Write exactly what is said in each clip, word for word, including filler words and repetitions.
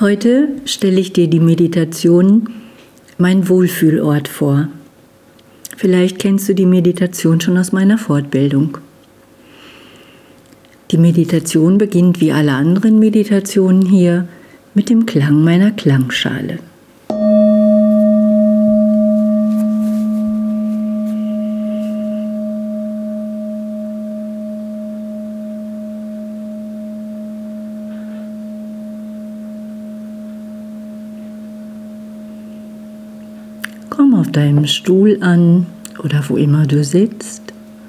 Heute stelle ich dir die Meditation Mein Wohlfühlort vor. Vielleicht kennst du die Meditation schon aus meiner Fortbildung. Die Meditation beginnt wie alle anderen Meditationen hier mit dem Klang meiner Klangschale. Komm auf deinem Stuhl an oder wo immer du sitzt.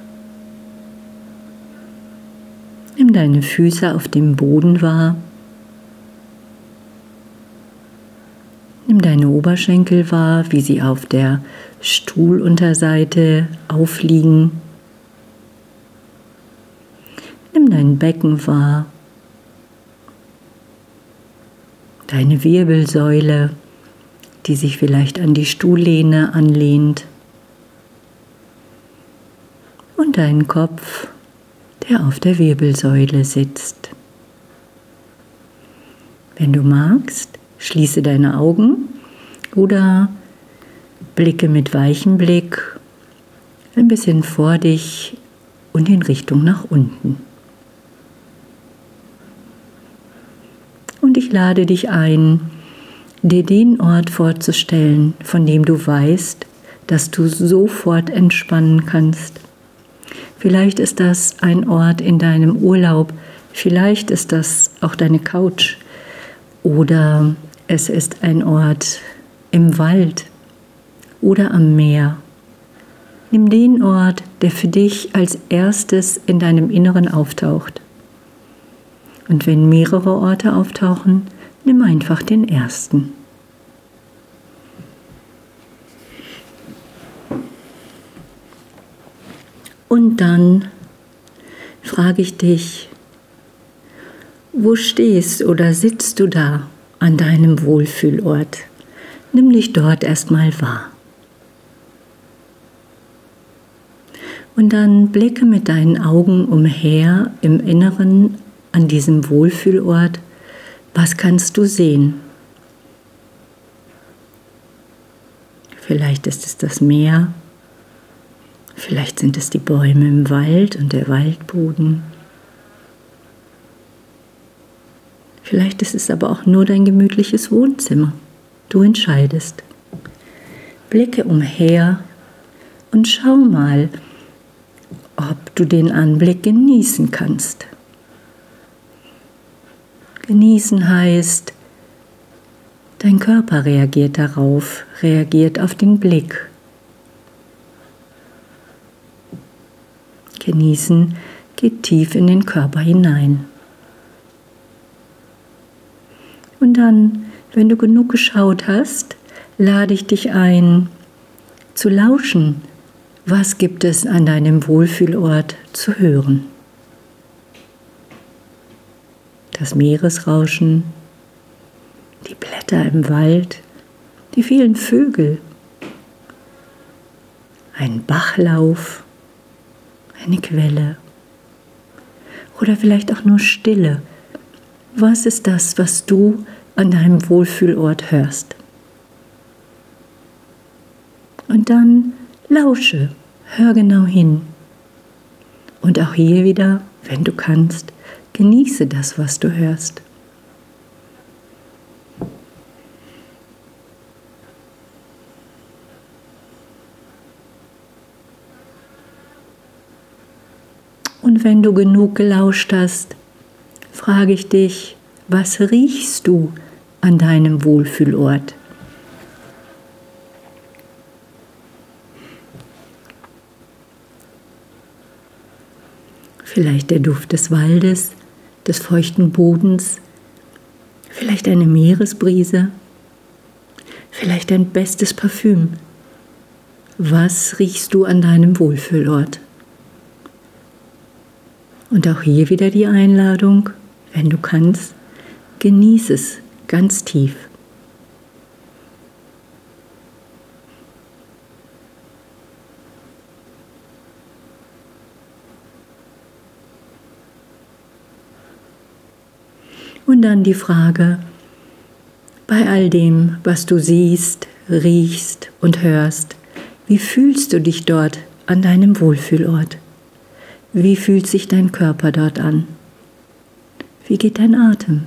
Nimm deine Füße auf dem Boden wahr. Nimm deine Oberschenkel wahr, wie sie auf der Stuhlunterseite aufliegen. Nimm dein Becken wahr. Deine Wirbelsäule, die sich vielleicht an die Stuhllehne anlehnt. Und deinen Kopf, der auf der Wirbelsäule sitzt. Wenn du magst, schließe deine Augen oder blicke mit weichem Blick ein bisschen vor dich und in Richtung nach unten. Und ich lade dich ein, dir den Ort vorzustellen, von dem du weißt, dass du sofort entspannen kannst. Vielleicht ist das ein Ort in deinem Urlaub, vielleicht ist das auch deine Couch oder es ist ein Ort im Wald oder am Meer. Nimm den Ort, der für dich als erstes in deinem Inneren auftaucht. Und wenn mehrere Orte auftauchen, nimm einfach den ersten. Und dann frage ich dich, wo stehst oder sitzt du da an deinem Wohlfühlort? Nimm dich dort erstmal wahr. Und dann blicke mit deinen Augen umher im Inneren an diesem Wohlfühlort. Was kannst du sehen? Vielleicht ist es das Meer, vielleicht sind es die Bäume im Wald und der Waldboden. Vielleicht ist es aber auch nur dein gemütliches Wohnzimmer. Du entscheidest. Blicke umher und schau mal, ob du den Anblick genießen kannst. Genießen heißt, dein Körper reagiert darauf, reagiert auf den Blick. Genießen geht tief in den Körper hinein. Und dann, wenn du genug geschaut hast, lade ich dich ein, zu lauschen. Was gibt es an deinem Wohlfühlort zu hören? Das Meeresrauschen, die Blätter im Wald, die vielen Vögel, ein Bachlauf, eine Quelle oder vielleicht auch nur Stille. Was ist das, was du an deinem Wohlfühlort hörst? Und dann lausche, hör genau hin. Und auch hier wieder, wenn du kannst, genieße das, was du hörst. Und wenn du genug gelauscht hast, frage ich dich, was riechst du an deinem Wohlfühlort? Vielleicht der Duft des Waldes, des feuchten Bodens, vielleicht eine Meeresbrise, vielleicht dein bestes Parfüm. Was riechst du an deinem Wohlfühlort? Und auch hier wieder die Einladung, wenn du kannst, genieß es ganz tief. Und dann die Frage, Bei all dem, was du siehst, riechst und hörst, wie fühlst du dich dort an deinem Wohlfühlort? Wie fühlt sich dein Körper dort an? Wie geht dein Atem?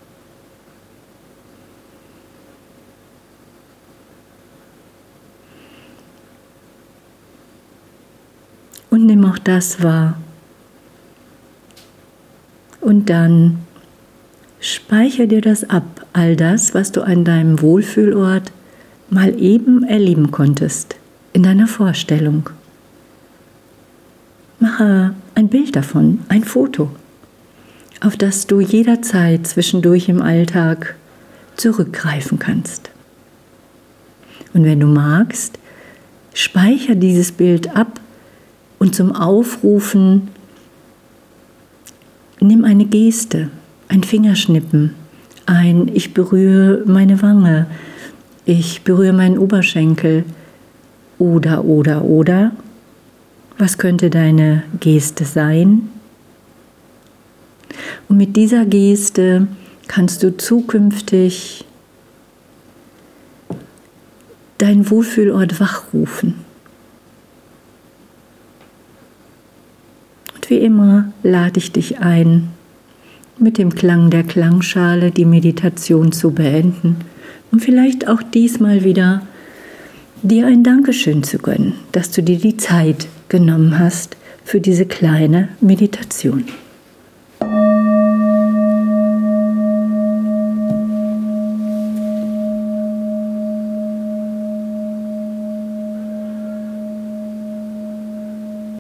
Und nimm auch das wahr. Und dann speichere dir das ab, all das, was du an deinem Wohlfühlort mal eben erleben konntest, in deiner Vorstellung. Mache ein Bild davon, ein Foto, auf das du jederzeit zwischendurch im Alltag zurückgreifen kannst. Und wenn du magst, speichere dieses Bild ab und zum Aufrufen nimm eine Geste, ein Fingerschnippen, ein Ich berühre meine Wange, ich berühre meinen Oberschenkel oder, oder, oder. Was könnte deine Geste sein? Und mit dieser Geste kannst du zukünftig deinen Wohlfühlort wachrufen. Und wie immer lade ich dich ein, mit dem Klang der Klangschale die Meditation zu beenden und vielleicht auch diesmal wieder dir ein Dankeschön zu gönnen, dass du dir die Zeit genommen hast für diese kleine Meditation.